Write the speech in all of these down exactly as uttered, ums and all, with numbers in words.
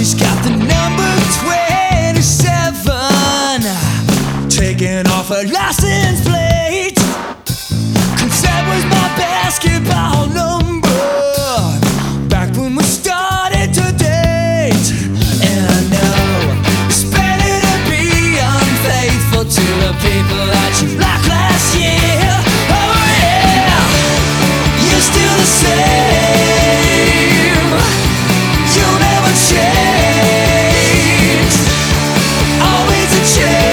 She's got the number twenty-seven taking off her license plate, 'cause that was my basketball number back when we started to date. And I know it's better to be unfaithful to the people that you liked last year. Oh yeah, you're still the same, you'll never change, always a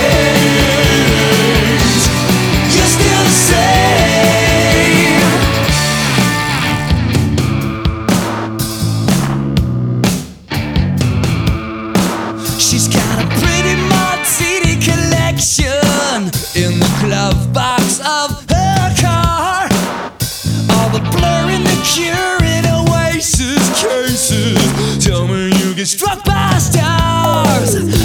change. You're still the same. She's got a pretty martini collection in the glove box of her car. All the blur and the cure in Oasis cases tell me you get struck by stars.